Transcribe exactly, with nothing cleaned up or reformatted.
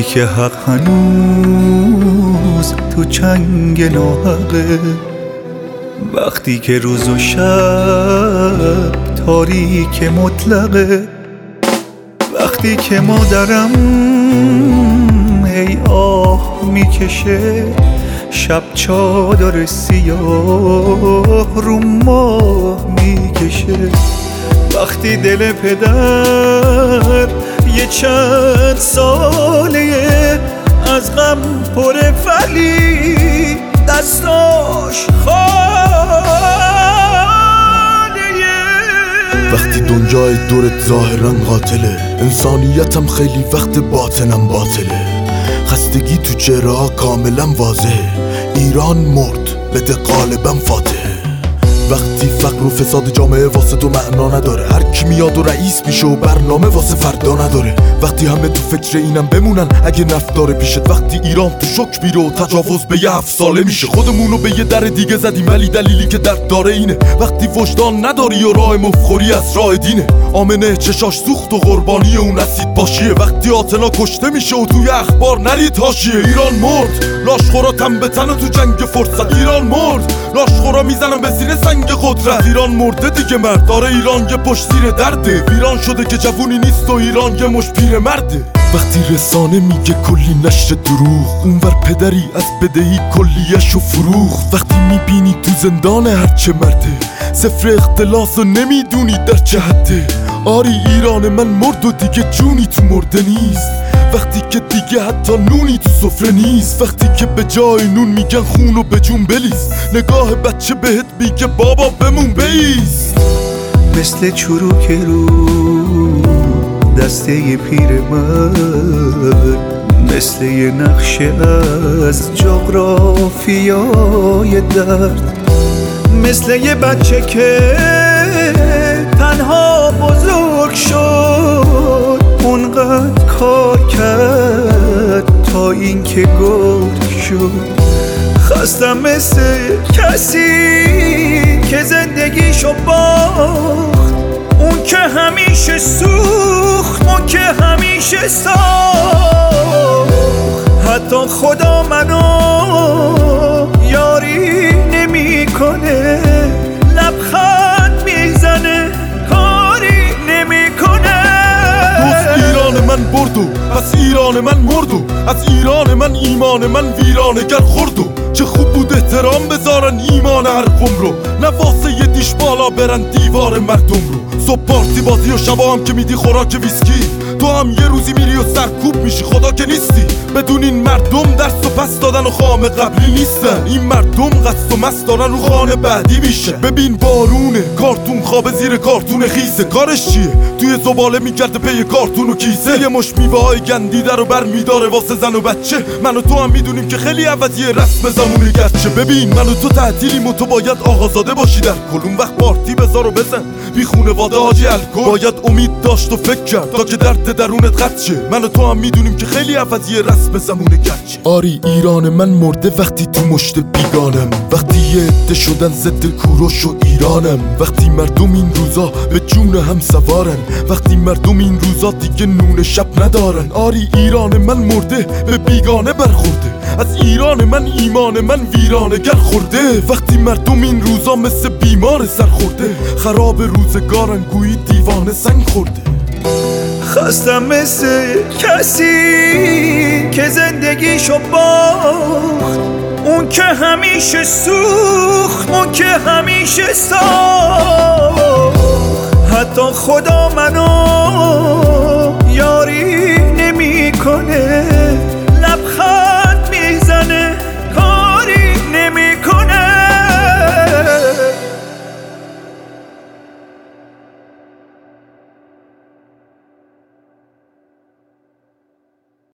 که حق هنوز تو چنگ ناحقه، وقتی که روز و شب تاریک مطلقه، وقتی که مادرم هی آه میکشه، شب چادر سیاه رو ماه میکشه، وقتی دل پدر یه چند ساله از غم پر ولی دستاش خالیه. وقتی دنیای دورت ظاهرا قاتله، انسانیتم خیلی وقت باطنم باطله، خستگی تو چهره‌ها کاملا واضحه، ایران مرد بده غالبا فاتحه. وقتی فقر و فساد جامعه واسه تو معنا نداره، هر کی میاد و رئیس میشه و برنامه واسه فردا نداره، وقتی همه تو فکر اینم بمونن اگه نفت داره پیشت، وقتی ایران تو شوک میره و تجاوز به یه هفت ساله میشه، خودمونو به یه در دیگه زدیم ولی دلیلی که درد داره اینه، وقتی وجدان نداری و راه مفخوری از راه دینه، آمنه چشاش سوخت و قربانی اون اسید باشیه، وقتی آتنا کشته میشه و توی اخبار نرید حاشیه. ایران مرد لاشخورا تن به تن تو جنگ فرصت، ایران مرد لاشخورا میزنن به سینه سنگ قدرت، ایران مرده دیگه مرد داره، ایران یه پشت زیر درده، ویران شده که جوونی نیست و ایران یه مش پیر مرده. وقتی رسانه میگه کلی نشر دروغ، اونور پدری از بدهی کلیه‌شو فروخت، وقتی میبینی تو زندان هرچه مرده، صفر اختلاس و نمیدونی در چه حده، آری ایران من مرد و دیگه جونی تو مرده نیست، وقتی که دیگه حتی نونی تو سفره نیست، وقتی که به جای نون میگن خون و به جون بلیس، نگاه بچه بهت میگه بابا بمون بیست. مثل چروک رو دسته پیرمرد، مثل یه نقشه از جغرافیای درد، مثل یه بچه که تنها بزرگ شد، اونقدر کار کرد تا این که گرگ شد. خستم مثل کسی که زندگیشو باخت، اون که همیشه سوخت، اون که همیشه ساخت، حتی خدا منو یاری نمی کنه، لبخند میزنه کاری نمی کنه. دوست ایران من بردو پس ایران من مردو، از ایران من ایمان من ویرانه گر خوردو، چه خوب بود احترام بذارن ایمان هر قوم رو، نه واسه یه دیش بالا برن دیوار مردم رو. صبح پارتی بازی و شبا هم که میدی خوراک ویسکی، تو هم یه روزی میری و سرکوب میشی، خدا که نیستی. بدون این مردم درس و پس دادن و خام قبلی نیستن، این مردم قصد و مست دارن رو خانه بعدی میشه. ببین بارونه کارتون خوابه زیر کارتون خیسه، کارش چیه توی زباله میگرده پی کارتون و کیسه، یه مش میوه های گندیده رو بر میداره واسه زن و بچه، من و تو هم میدونیم که خیلی عوضیه رسم زمونه گرچه. ببین من و تو تعطیلیم و تو باید آقازاده باشی در کلون، وقت پارتی بذار و بزن بی خونواده حاجی الکل، باید امید داشت و فکر کرد تا که درد درونت قطع شه، من و تو هم میدونیم که خیلی عوضیه رسم زمونه گرچه. آری ایران من مرده وقتی تو مشت بیگانم، وقتی یه عده شدن ضد کوروش و ایرانم، وقتی مردم این روزا به جون هم سوارن، وقتی مردم این روزا دیگه نون شب ندارن. آری ایران من مرده به بیگانه برخورده، از ایران من ایمان من ویرانه گر خورده، وقتی مردم این روزا مثل بیمار سر خورده، خراب روزگارن گویی دیوانه سنگ خورده. خستم مثل کسی که زندگیشو باخت، اون که همیشه سوخت، اون که همیشه ساخت، حتی خدا منو یاری نمی کنه،